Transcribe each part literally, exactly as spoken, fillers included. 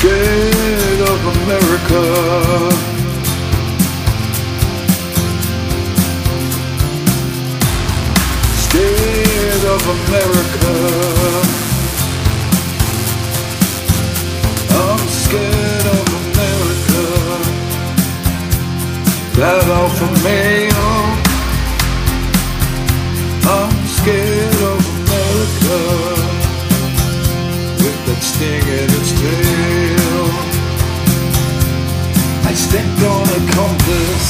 scared of America. Scared of America. I'm scared of America. That Alpha male. I'm scared of America. With that sting in its tail. I stepped on a compass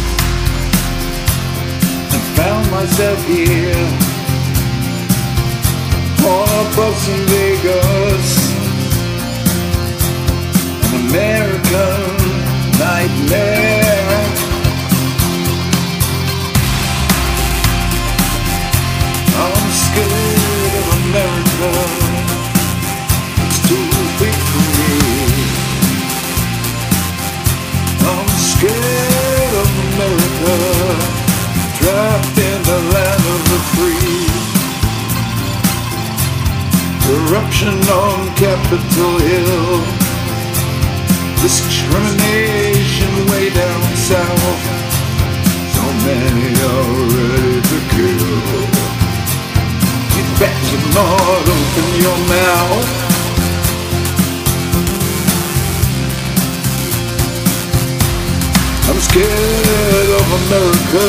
and found myself here on a bus in Vegas. An American nightmare. I'm scared of America. It's too big for me. I'm scared of America. Trapped in the land of the free. Corruption on Capitol Hill. Discrimination way down south. So many are ready to kill. You bet you're not open your mouth. I'm scared of America.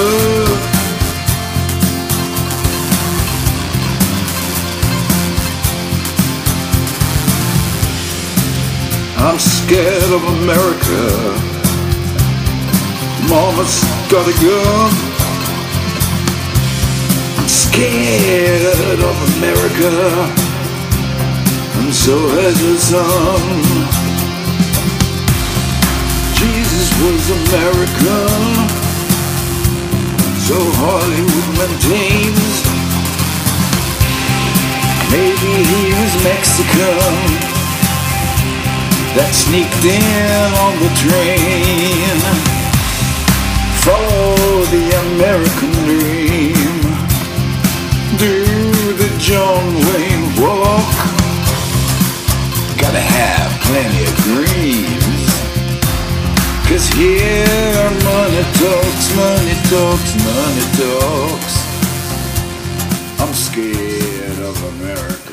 I'm scared of America. Mama's got a gun. I'm scared of America. And so has your son. Jesus was American. So Hollywood maintains. Maybe he was Mexican. That sneaked in on the train. Follow the American dream. Do the John Wayne walk. Gotta have plenty of dreams. Cause here money talks, money talks, money talks. I'm scared of America.